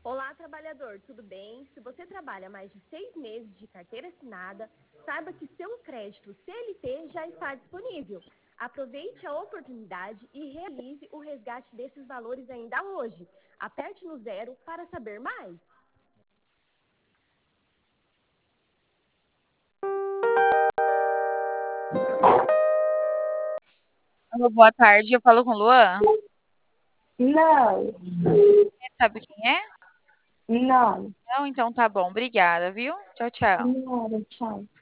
Olá, trabalhador, tudo bem? Se você trabalha mais de 6 meses de carteira assinada, saiba que seu crédito CLT já está disponível. Aproveite a oportunidade e realize o resgate desses valores ainda hoje. Aperte no zero para saber mais. Alô, boa tarde, eu falo com o Luan. Não, Sabe quem é? não, Não, então tá bom, obrigada, viu? Tchau, tchau. não, tchau.